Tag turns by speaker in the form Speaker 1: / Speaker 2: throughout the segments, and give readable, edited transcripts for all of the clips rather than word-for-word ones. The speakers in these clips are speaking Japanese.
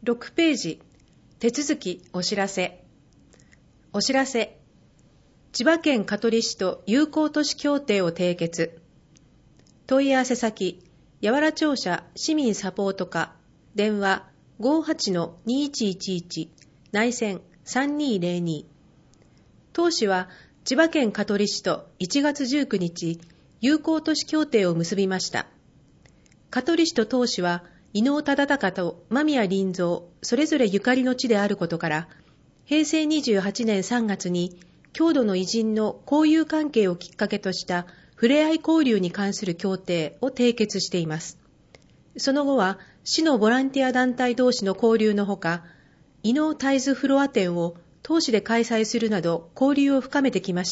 Speaker 1: 6ページ、手続きお知らせ。お知らせ。千葉県香取市と友好都市協定を締結。問い合わせ先、八原庁舎市民サポート課、電話 58-2111 内線3202。当市は千葉県香取市と1月19日、友好都市協定を結びました。香取市と当市は、伊能忠敬と間宮林蔵、それぞれゆかりの地であることから、平成28年3月に、郷土の偉人の交友関係をきっかけとしたふれあい交流に関する協定を締結しています。その後は、市のボランティア団体同士の交流のほか、伊能大豆フロア展を当市で開催するなど交流を深めてきました。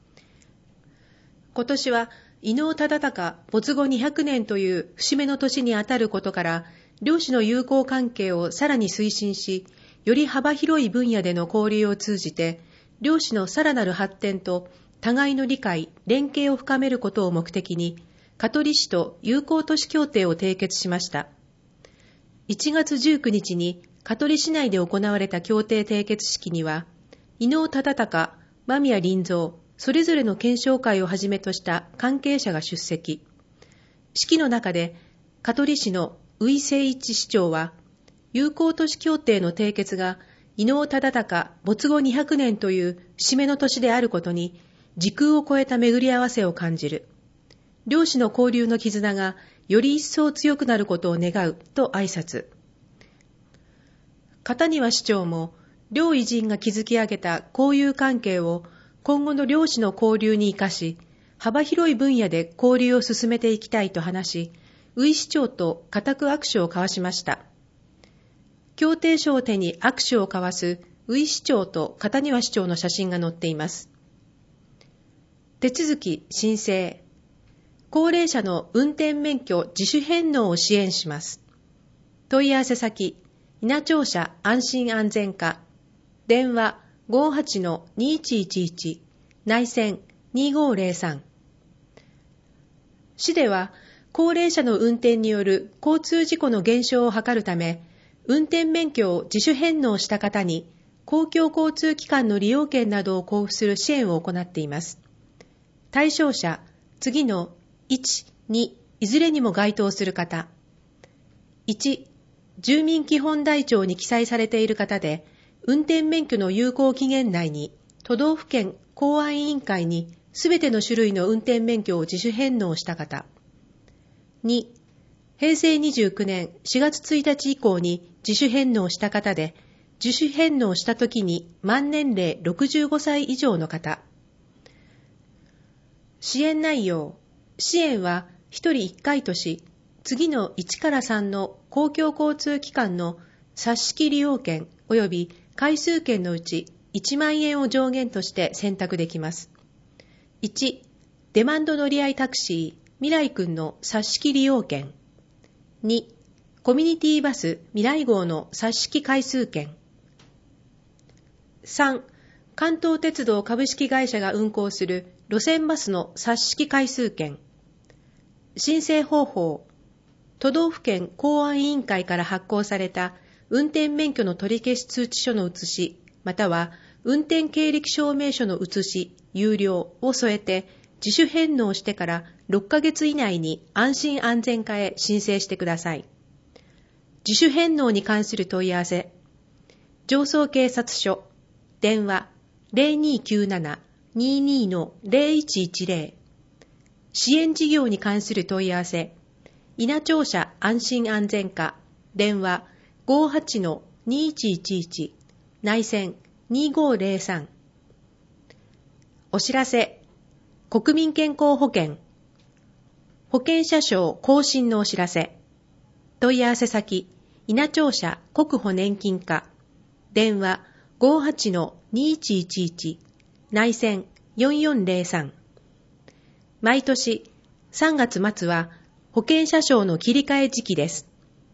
Speaker 1: 今年は、伊能忠敬没後200年という節目の年にあたることから、両市の友好関係をさらに推進し、より幅広い分野での交流を通じて、両市のさらなる発展と互いの理解、連携を深めることを目的に、香取市と友好都市協定を締結しました。1月19日に香取市内で行われた協定締結式には、伊能忠敬、間宮林蔵、それぞれの検証会をはじめとした関係者が出席。式の中で、香取市の宇井誠一市長は、友好都市協定の締結が、伊能忠敬没後200年という節目の年であることに、時空を超えた巡り合わせを感じる。両市の交流の絆がより一層強くなることを願うと挨拶。片庭市長も、両偉人が築き上げた交友関係を今後の両市の交流に生かし、幅広い分野で交流を進めていきたいと話し、宇井市長と固く握手を交わしました。協定書を手に握手を交わす宇井市長と片庭市長の写真が載っています。手続き申請。高齢者の運転免許自主返納を支援します。問い合わせ先、伊那庁舎安心安全課、電話 58-2111 内線2503。市では、高齢者の運転による交通事故の減少を図るため、運転免許を自主返納した方に、公共交通機関の利用券などを交付する支援を行っています。対象者、次の1、2、いずれにも該当する方。1、住民基本台帳に記載されている方で、運転免許の有効期限内に、都道府県公安委員会にすべての種類の運転免許を自主返納した方。2、平成29年4月1日以降に自主返納した方で、自主返納したときに満年齢65歳以上の方。支援内容。支援は1人1回とし、次の1から3の公共交通機関の冊式利用券及び回数券のうち1万円を上限として選択できます。1、デマンド乗り合いタクシー未来くんの冊式利用券。2、コミュニティバス未来号の冊式回数券。3、関東鉄道株式会社が運行する路線バスの冊式回数券。申請方法。都道府県公安委員会から発行された運転免許の取り消し通知書の写し、または運転経歴証明書の写し、有料を添えて自主返納してから6ヶ月以内に安心安全課へ申請してください。自主返納に関する問い合わせ。常総警察署。電話 0297-22-0110。支援事業に関する問い合わせ。伊那庁舎安心安全課。電話 58-2111 内線2503。お知らせ。国民健康保険。保険者証更新のお知らせ。問い合わせ先。伊那庁舎国保年金課。電話 58-2111 内線4403。毎年3月末は保険者証の切り替え時期です。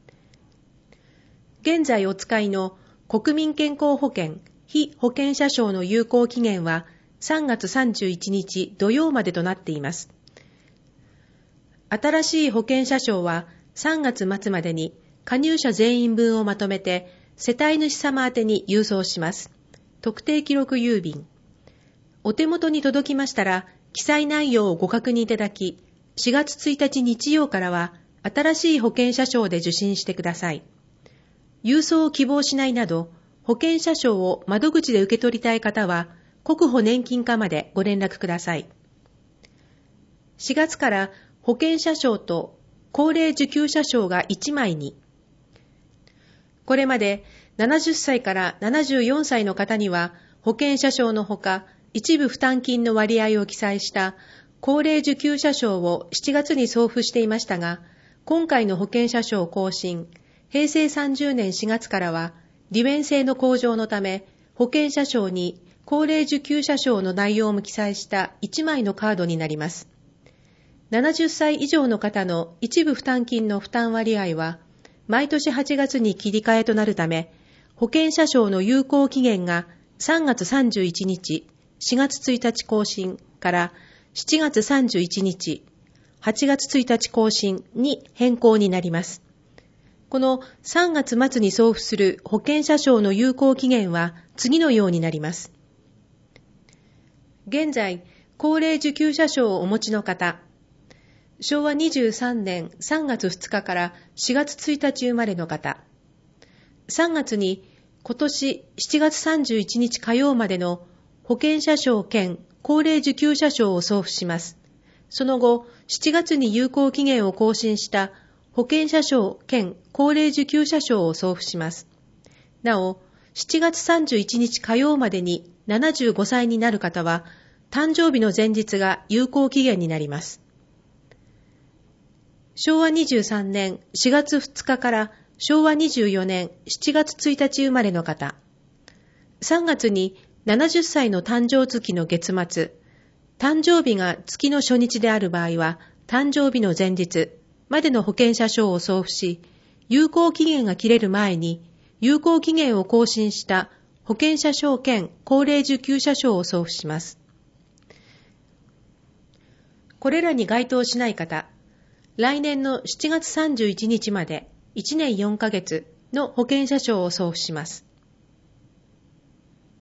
Speaker 1: 現在お使いの国民健康保険被保険者証の有効期限は3月31日土曜までとなっています。新しい保険者証は3月末までに加入者全員分をまとめて世帯主様宛てに郵送します。特定記録郵便。お手元に届きましたら、記載内容をご確認いただき、4月1日日曜からは新しい保険者証で受診してください。郵送を希望しないなど、保険者証を窓口で受け取りたい方は、国保年金課までご連絡ください。4月から保険者証と高齢受給者証が1枚に。これまで70歳から74歳の方には保険者証のほか一部負担金の割合を記載した高齢受給者証を7月に送付していましたが、今回の保険者証更新、平成30年4月からは利便性の向上のため保険者証に高齢受給者証の内容も記載した1枚のカードになります。70歳以上の方の一部負担金の負担割合は毎年8月に切り替えとなるため、保険者証の有効期限が3月31日、4月1日更新から7月31日、8月1日更新に変更になります。この3月末に送付する保険者証の有効期限は次のようになります。現在、高齢受給者証をお持ちの方、昭和23年3月2日から4月1日生まれの方、3月に今年7月31日火曜までの保険者証兼高齢受給者証を送付します。その後、7月に有効期限を更新した保険者証兼高齢受給者証を送付します。なお、7月31日火曜までに75歳になる方は、誕生日の前日が有効期限になります。昭和23年4月2日から昭和24年7月1日生まれの方、3月に70歳の誕生月の月末、誕生日が月の初日である場合は、誕生日の前日までの保険者証を送付し、有効期限が切れる前に、有効期限を更新した保険者証兼高齢受給者証を送付します。これらに該当しない方、来年の7月31日まで1年4ヶ月の保険者証を送付します。